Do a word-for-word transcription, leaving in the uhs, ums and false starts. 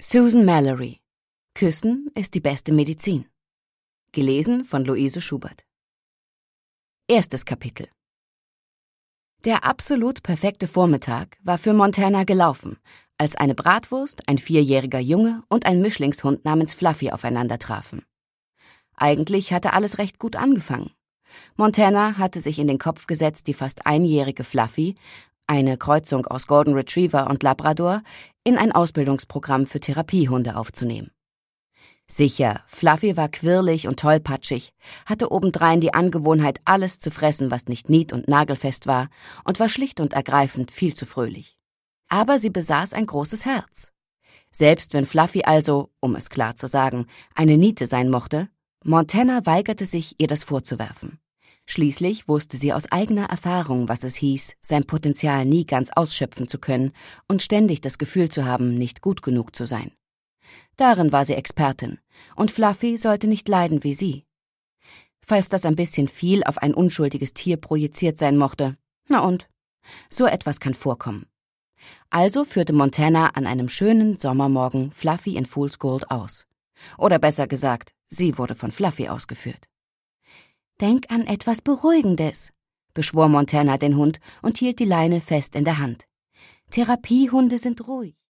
Susan Mallory. Küssen ist die beste Medizin. Gelesen von Luise Schubert. Erstes Kapitel. Der absolut perfekte Vormittag war für Montana gelaufen, als eine Bratwurst, ein vierjähriger Junge und ein Mischlingshund namens Fluffy aufeinander trafen. Eigentlich hatte alles recht gut angefangen. Montana hatte sich in den Kopf gesetzt, die fast einjährige Fluffy, eine Kreuzung aus Golden Retriever und Labrador, in ein Ausbildungsprogramm für Therapiehunde aufzunehmen. Sicher, Fluffy war quirlig und tollpatschig, hatte obendrein die Angewohnheit, alles zu fressen, was nicht nied- und nagelfest war, und war schlicht und ergreifend viel zu fröhlich. Aber sie besaß ein großes Herz. Selbst wenn Fluffy also, um es klar zu sagen, eine Niete sein mochte, Montana weigerte sich, ihr das vorzuwerfen. Schließlich wusste sie aus eigener Erfahrung, was es hieß, sein Potenzial nie ganz ausschöpfen zu können und ständig das Gefühl zu haben, nicht gut genug zu sein. Darin war sie Expertin, und Fluffy sollte nicht leiden wie sie. Falls das ein bisschen viel auf ein unschuldiges Tier projiziert sein mochte, na und? So etwas kann vorkommen. Also führte Montana an einem schönen Sommermorgen Fluffy in Fool's Gold aus. Oder besser gesagt, sie wurde von Fluffy ausgeführt. »Denk an etwas Beruhigendes«, beschwor Montana den Hund und hielt die Leine fest in der Hand. »Therapiehunde sind ruhig.